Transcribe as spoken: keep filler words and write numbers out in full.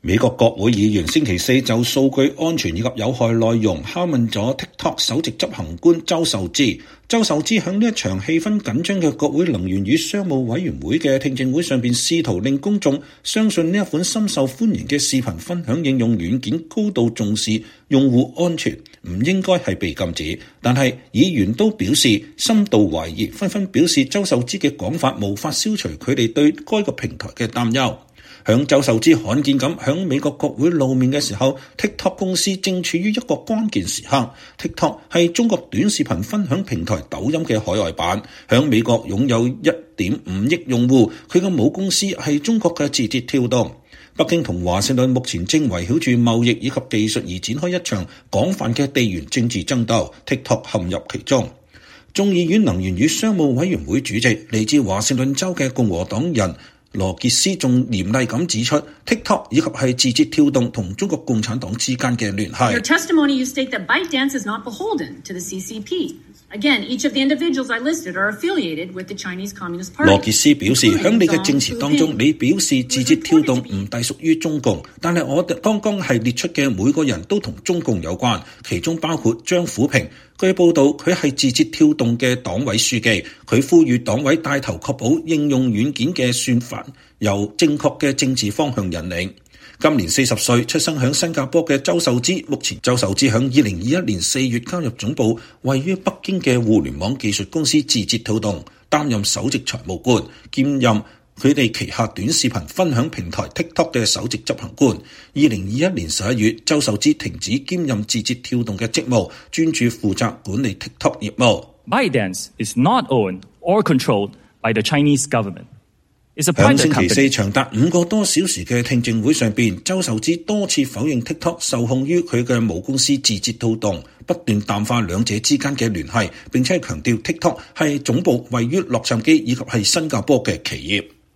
美國國會議員星期四就數據安全以及有害內容拷問咗 TikTok 首席執行官周受資。周受資喺呢一場氣氛緊張嘅國會能源與商務委員會嘅聽證會上邊，試圖令公眾相信呢一款深受歡迎嘅視頻分享應用軟件高度重視用戶安全，唔應該係被禁止。但係議員都表示深度懷疑，紛紛表示周受資嘅講法無法消除佢哋對該個平台嘅擔憂。響周受資罕見咁響美國國會露面嘅時候， TikTok 公司正處於一個關鍵時刻。 TikTok 係中國短視頻分享平台抖音嘅海外版，響美國擁有一點五億用戶，佢嘅母公司係中國嘅字節跳動。北京同華盛頓目前正圍繞住貿易以及技術而展開一場廣泛嘅地緣政治爭鬥， TikTok 陷入其中。眾議院能源與商務委員會主席嚟自華盛頓州嘅共和黨人羅傑斯仲嚴厲咁指出 TikTok 以及係字節跳動同中國共產黨之間嘅聯繫。 Your testimony, you state that ByteDance is not beholden to the C C P. Again, each of the individuals I listed are affiliated with the Chinese Communist Party. 羅傑斯表示，喺你嘅證詞當中，你表示字節跳動唔隸屬於中共，但係我哋剛剛係列出嘅每個人都同中共有關，其中包括張虎平。據報道，佢係字節跳動嘅黨委書記，佢呼籲黨委帶頭確保應用軟件嘅算法由正確嘅政治方向引領。今年四十歲，出生喺新加坡嘅周受資，目前周受資喺二零二一年四月加入總部位於北京嘅互聯網技術公司字節跳動，擔任首席財務官，兼任佢哋旗下短視頻分享平台 TikTok 嘅首席執行官。二零二一年十一月，周受資停止兼任字節跳動嘅職務，專注負責管理 TikTok 業務。 ByteDance is not owned or controlled by the Chinese government. 喺星期四長達五個多小時嘅聽證會上邊，周受資多次否認 TikTok 受控於佢嘅母公司字節跳動，不斷淡化兩者之間嘅聯繫，並且強調 TikTok 係總部位於洛杉磯以及係新加坡嘅企業。